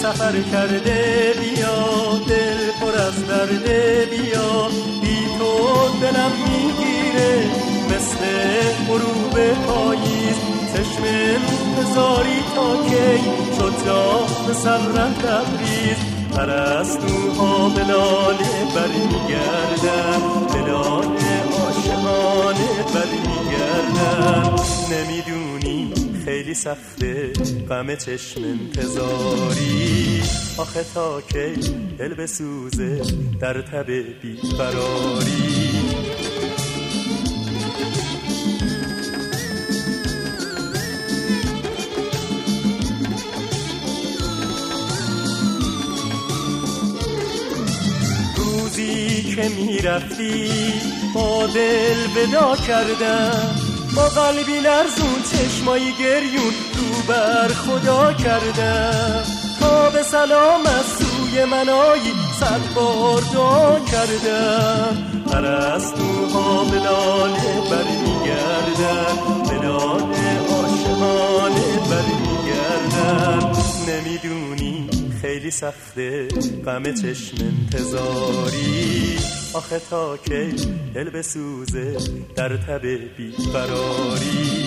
سفر کرده بیا، دل پر از درده بیا، بی تو دلم میگیره مثل غروب پاییز. چشم انتظاری تا کی شد جا به صبرم تبریز. پرستوها به لاله برمیگردن، به لاله عاشقانه برمیگردن. نمیدونی خیلی سخته غم چشم انتظاری، آخه تا کی دل بسوزه در تب بیقراری. روزی که میرفتی با دل ودا کردم، با قلبی لرزون چشمایی گریون رو بر خدا کردم. تا به سلام از سوی من آیی 100 بار دعا کردم. پرستوها به لاله برمیگردن، به لاله عاشقانه برمیگردن. نمیدونی خیلی سخته غم چشم انتظاری، آخه تا کی دل بسوزه در تب بیقراری.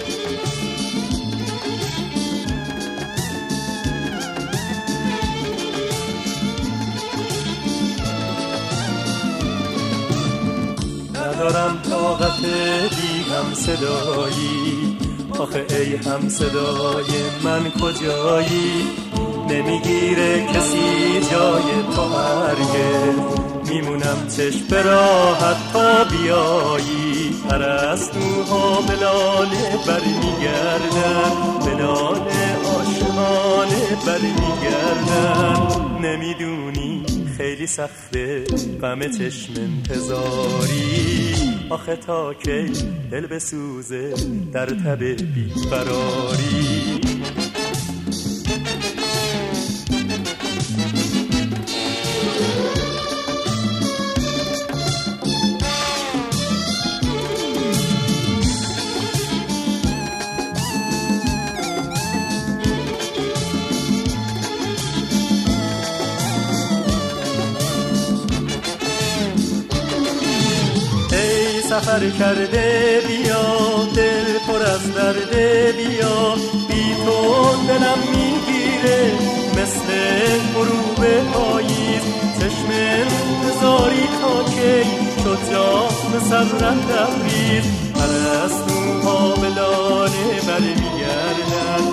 ندارم طاقت بی هم صدایی، آخه ای هم صدای من کجایی؟ نمیگیره کسی جای تو هرگز، میمونم چشم به راحت تا بیایی. پرستوها به لاله برمیگردن، به لاله عاشقانه برمیگردن. نمیدونی خیلی سخته غم چشم انتظاری، آخه تا کی دل بسوزه در تب بیقراری. سفر کرده بیا، دل پر از درده بیا، بی تو دلم میگیره مثل غروب پاییز. چشم انتظاری تا کی شد جا به صبرم تبریز. پرستوها به لاله برمیگردن،